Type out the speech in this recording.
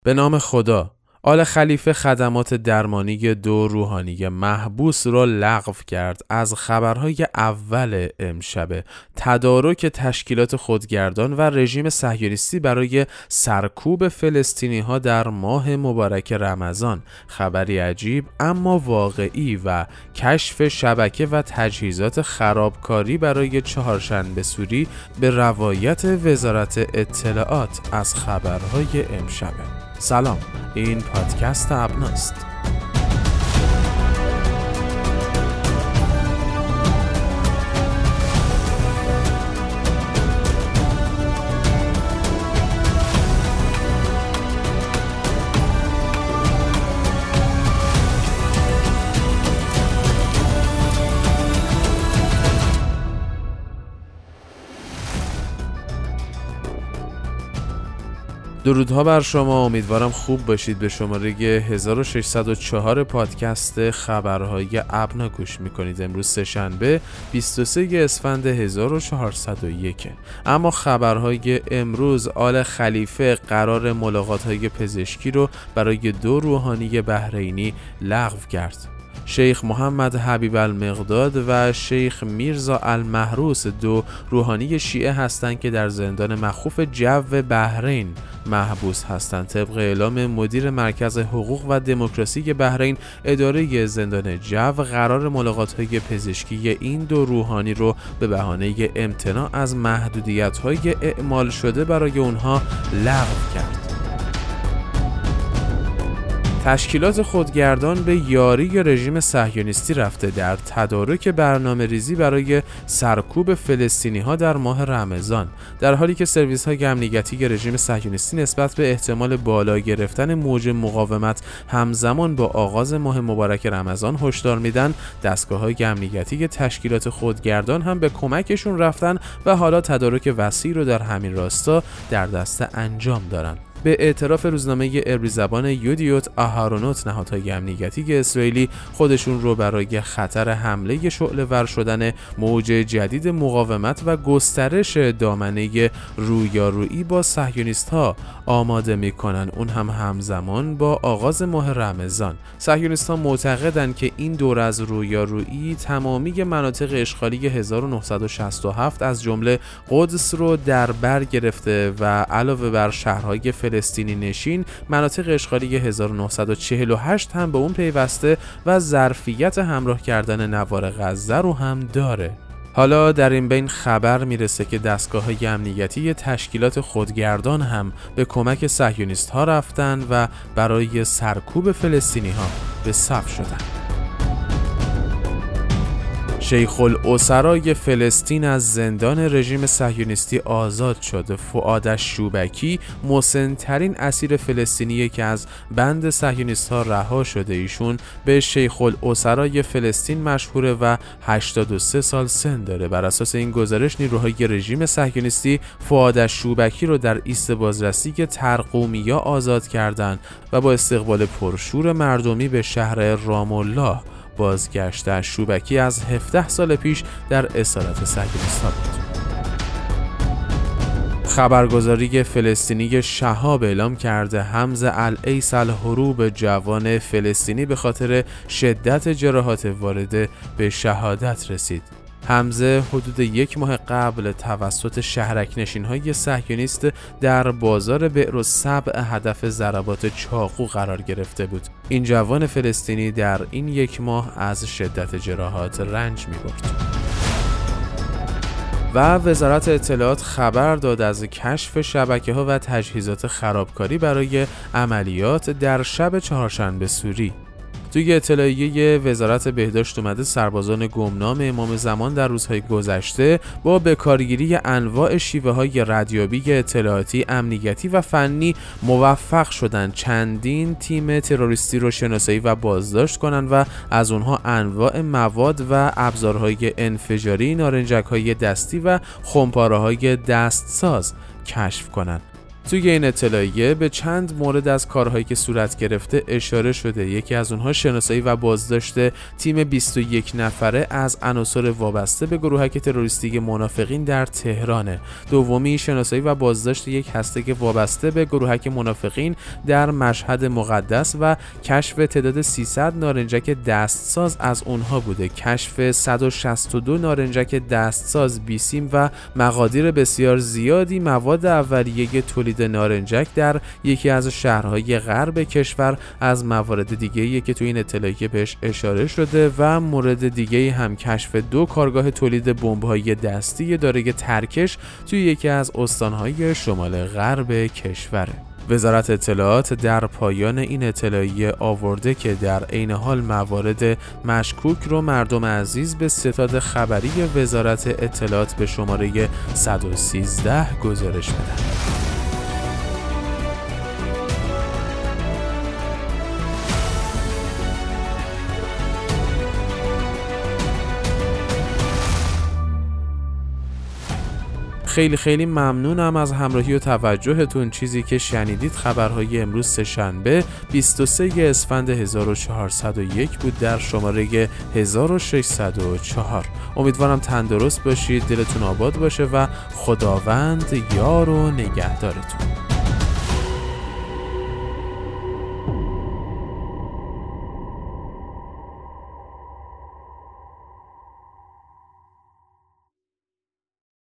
به نام خدا. آل خلیفه خدمات درمانی 2 روحانی محبوس را لغو کرد. از خبرهای اول امشب تدارک تشکیلات خودگردان و رژیم صهیونیستی برای سرکوب فلسطینی ها در ماه مبارک رمضان، خبری عجیب اما واقعی و کشف شبکه و تجهیزات خرابکاری برای چهارشنبه سوری به روایت وزارت اطلاعات از خبرهای امشب. سلام، این پادکست ابناست. درودها بر شما، امیدوارم خوب باشید. به شماره 1604 پادکست خبرهای ابنا گوش میکنید. امروز سه‌شنبه 23 اسفند 1401. اما خبرهای امروز: آل خلیفه قرار ملاقات‌های پزشکی رو برای 2 روحانی بحرینی لغو کرد. شیخ محمد حبیب المقداد و شیخ میرزا المحروس 2 روحانی شیعه هستند که در زندان مخوف جو بحرین محبوس هستند. طبق اعلام مدیر مرکز حقوق و دموکراسی بحرین، اداره زندان جو قرار ملاقات‌های پزشکی این 2 روحانی رو به بهانه امتناع از محدودیت‌های اعمال شده برای اونها لغو کرد. تشکیلات خودگردان به یاری رژیم صهیونیستی رفته در تدارک برنامه‌ریزی برای سرکوب فلسطینی‌ها در ماه رمضان، در حالی که سرویس‌های امنیتی رژیم صهیونیستی نسبت به احتمال بالا گرفتن موج مقاومت همزمان با آغاز ماه مبارک رمضان هشدار میدن. دستگاه‌های امنیتی تشکیلات خودگردان هم به کمکشون رفتن و حالا تدارک وسیع رو در همین راستا در دست انجام دارن. به اعتراف روزنامه عبری زبان یودیوت آهارونوت، نهادهای امنیتی اسرائیلی خودشون رو برای خطر حمله شعله‌ور شدن موج جدید مقاومت و گسترش دامنه رویارویی با صهیونیست‌ها آماده می‌کنن، اون هم همزمان با آغاز ماه رمضان. صهیونیست‌ها معتقدند که این دور از رویارویی تمامی مناطق اشغالی 1967 از جمله قدس رو در بر گرفته و علاوه بر شهرهای فلسطینی نشین، مناطق اشغالی 1948 هم به اون پیوسته و ظرفیت همراه کردن نوار غزه رو هم داره. حالا در این بین خبر میرسه که دستگاه‌های امنیتی تشکیلات خودگردان هم به کمک صهیونیست‌ها رفتن و برای سرکوب فلسطینی‌ها به صف شدن. شیخ الاسرای فلسطین از زندان رژیم صهیونیستی آزاد شد. فؤاد شوبکی مسن‌ترین اسیر فلسطینی که از بند صهیونیست‌ها رها شده. ایشون به شیخ الاسرای فلسطین مشهوره و 83 سال سن داره. بر اساس این گزارش، نیروهای رژیم صهیونیستی فؤاد شوبکی رو در ایست بازرسی ترقومیا آزاد کردند و با استقبال پرشور مردمی به شهر رام الله بازگشته. شوبکی از 17 سال پیش در اسارت صهیونیست‌ها بود. خبرگزاری فلسطینی شهاب اعلام کرده حمزه العیس الحروب، جوان فلسطینی، به خاطر شدت جراحات وارده به شهادت رسید. حمزه حدود 1 ماه قبل توسط شهرک‌نشین‌های صهیونیست در بازار بئرالسبع هدف ضربات چاقو قرار گرفته بود. این جوان فلسطینی در این 1 ماه از شدت جراحات رنج می‌برد. و وزارت اطلاعات خبر داد از کشف شبکه‌ها و تجهیزات خرابکاری برای عملیات در شب چهارشنبه سوری. توی اطلاعیه وزارت بهداشت اومده سربازان گمنام امام زمان در روزهای گذشته با بکارگیری انواع شیوه‌های ردیابی اطلاعاتی، امنیتی و فنی موفق شدن چندین تیم تروریستی رو شناسایی و بازداشت کنن و از اونها انواع مواد و ابزارهای انفجاری، نارنجک‌های دستی و خمپاره‌های دستساز کشف کنن. توی این اطلاعیه به چند مورد از کارهایی که صورت گرفته اشاره شده. یکی از اونها شناسایی و بازداشت تیم 21 نفره از عناصر وابسته به گروهک تروریستی منافقین در تهرانه. دومی شناسایی و بازداشت یک هسته وابسته به گروهک منافقین در مشهد مقدس و کشف تعداد 300 نارنجک دستساز از اونها بوده. کشف 162 نارنجک دستساز، بیسیم و مقادیر بسیار زیادی مواد اولیه تولید نارنجک در یکی از شهرهای غرب کشور از موارد دیگه‌ای که تو این اطلاعیه بهش اشاره شده. و مورد دیگه هم کشف 2 کارگاه تولید بمب‌های دستی دارای ترکش توی یکی از استان‌های شمال غرب کشوره. وزارت اطلاعات در پایان این اطلاعیه آورده که در عین حال موارد مشکوک رو مردم عزیز به ستاد خبری وزارت اطلاعات به شماره 113 گزارش بدن. خیلی ممنونم از همراهی و توجهتون. چیزی که شنیدید خبرهای امروز سه‌شنبه 23 اسفند 1401 بود در شماره 1604. امیدوارم تندرست باشید، دلتون آباد باشه و خداوند یار و نگهدارتون.